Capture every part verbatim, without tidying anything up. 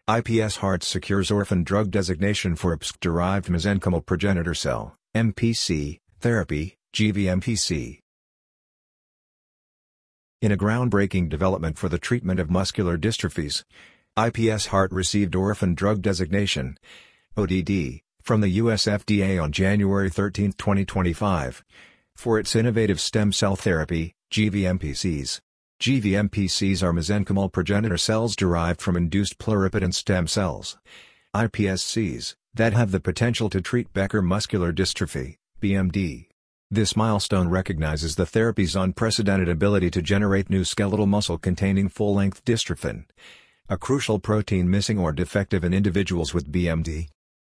I P S Hearts secures orphan drug designation for I P S-derived mesenchymal progenitor cell (M P C) therapy, G V M P C. In a groundbreaking development for the treatment of muscular dystrophies, I P S Heart received orphan drug designation (O D D) from the U S F D A on January thirteenth twenty twenty-five, for its innovative stem cell therapy, G V M P Cs. G V M P Cs are mesenchymal progenitor cells derived from induced pluripotent stem cells, I P S Cs, that have the potential to treat Becker muscular dystrophy, B M D. This milestone recognizes the therapy's unprecedented ability to generate new skeletal muscle containing full-length dystrophin, a crucial protein missing or defective in individuals with B M D.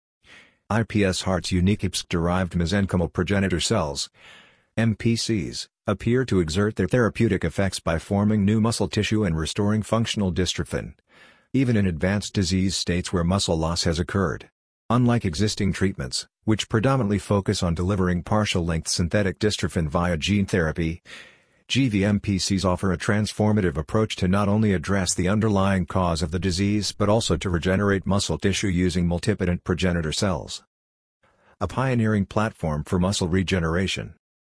I P S Heart's unique I P S-derived mesenchymal progenitor cells, M P Cs, appear to exert their therapeutic effects by forming new muscle tissue and restoring functional dystrophin, even in advanced disease states where muscle loss has occurred. Unlike existing treatments, which predominantly focus on delivering partial-length synthetic dystrophin via gene therapy, G V M P Cs offer a transformative approach to not only address the underlying cause of the disease but also to regenerate muscle tissue using multipotent progenitor cells. A pioneering platform for muscle regeneration.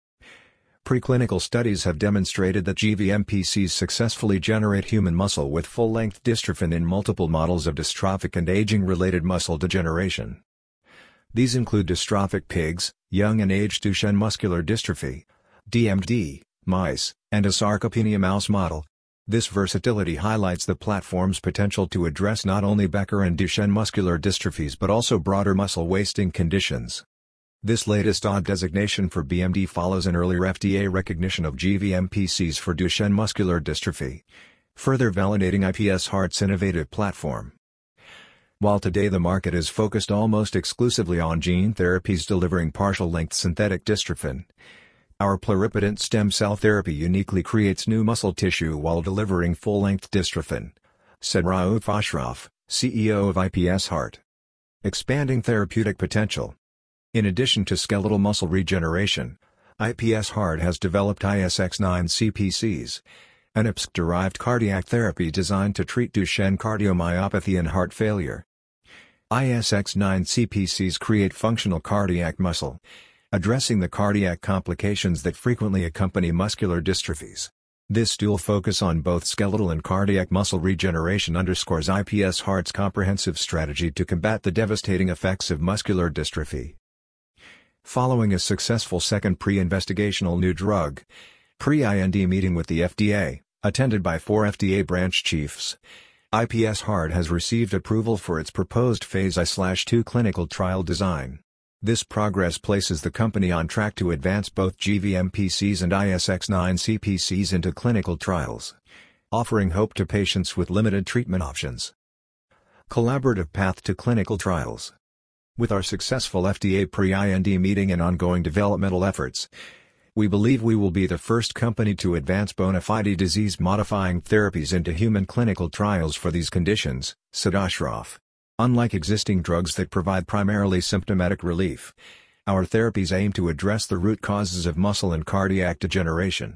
Preclinical studies have demonstrated that G V M P Cs successfully generate human muscle with full-length dystrophin in multiple models of dystrophic and aging-related muscle degeneration. These include dystrophic pigs, young and aged Duchenne muscular dystrophy, D M D, mice, and a sarcopenia mouse model. This versatility highlights the platform's potential to address not only Becker and Duchenne muscular dystrophies but also broader muscle wasting conditions. This latest O D designation for B M D follows an earlier F D A recognition of G V M P Cs for Duchenne muscular dystrophy, further validating I P S Heart's innovative platform. While today the market is focused almost exclusively on gene therapies delivering partial-length synthetic dystrophin, our pluripotent stem cell therapy uniquely creates new muscle tissue while delivering full-length dystrophin, said Raouf Ashraf, C E O of I P S Heart. Expanding therapeutic potential. In addition to skeletal muscle regeneration, I P S Heart has developed I S X nine C P Cs, an I P S-derived cardiac therapy designed to treat Duchenne cardiomyopathy and heart failure. I S X nine C P Cs create functional cardiac muscle, addressing the cardiac complications that frequently accompany muscular dystrophies. This dual focus on both skeletal and cardiac muscle regeneration underscores I P S Heart's comprehensive strategy to combat the devastating effects of muscular dystrophy. Following a successful second pre-investigational new drug pre-I N D meeting with the F D A, attended by four F D A branch chiefs, I P S Heart has received approval for its proposed Phase I two clinical trial design. This progress places the company on track to advance both G V M P Cs and I S X nine C P Cs into clinical trials, offering hope to patients with limited treatment options. Collaborative path to clinical trials. With our successful F D A pre-I N D meeting and ongoing developmental efforts, we believe we will be the first company to advance bona fide disease-modifying therapies into human clinical trials for these conditions, said Ashraf. Unlike existing drugs that provide primarily symptomatic relief, our therapies aim to address the root causes of muscle and cardiac degeneration.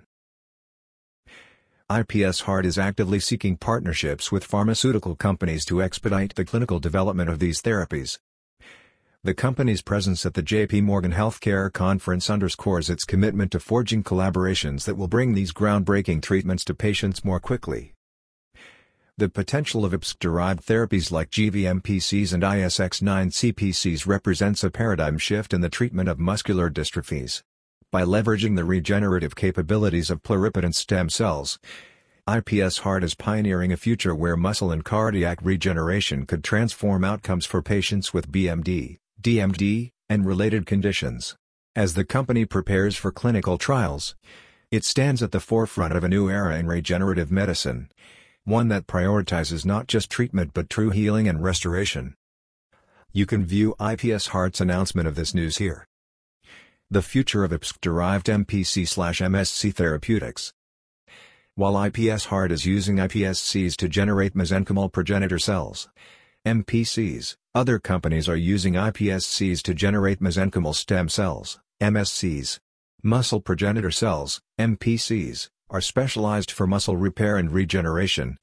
I P S Heart is actively seeking partnerships with pharmaceutical companies to expedite the clinical development of these therapies. The company's presence at the J P Morgan Healthcare Conference underscores its commitment to forging collaborations that will bring these groundbreaking treatments to patients more quickly. The potential of I P S-derived therapies like G V M P Cs and I S X nine C P Cs represents a paradigm shift in the treatment of muscular dystrophies. By leveraging the regenerative capabilities of pluripotent stem cells, I P S Heart is pioneering a future where muscle and cardiac regeneration could transform outcomes for patients with B M D, D M D, and related conditions. As the company prepares for clinical trials, it stands at the forefront of a new era in regenerative medicine, one that prioritizes not just treatment but true healing and restoration. You can view I P S Heart's announcement of this news here. The future of I P S-derived M P C/M S C therapeutics. While I P S Heart is using I P S Cs to generate mesenchymal progenitor cells, M P Cs, other companies are using I P S Cs to generate mesenchymal stem cells, M S Cs. Muscle progenitor cells, M P Cs, are specialized for muscle repair and regeneration,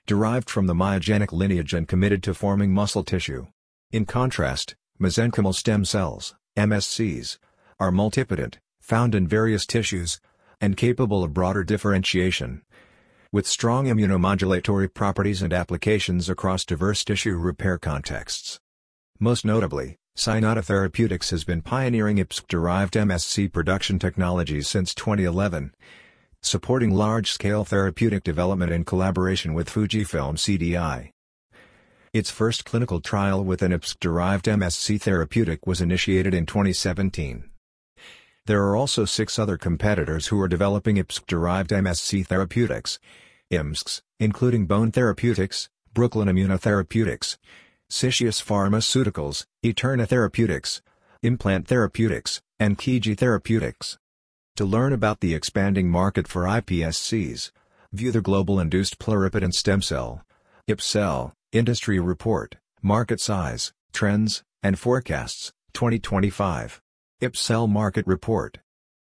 derived from the myogenic lineage and committed to forming muscle tissue. In contrast, mesenchymal stem cells, M S Cs, are multipotent, found in various tissues, and capable of broader differentiation, with strong immunomodulatory properties and applications across diverse tissue repair contexts. Most notably, Cynata Therapeutics has been pioneering I P S C-derived M S C production technologies since twenty eleven, supporting large-scale therapeutic development in collaboration with Fujifilm C D I. Its first clinical trial with an I P S C-derived M S C therapeutic was initiated in twenty seventeen. There are also six other competitors who are developing I P S C-derived M S C therapeutics, I M S Cs, including Bone Therapeutics, Brooklyn Immunotherapeutics, Sytius Pharmaceuticals, Eterna Therapeutics, Implant Therapeutics, and Kiji Therapeutics. To learn about the expanding market for I P S Cs, view the Global Induced Pluripotent Stem Cell I P S C, Industry Report, Market Size, Trends, and Forecasts, twenty twenty-five. I P S C Market Report.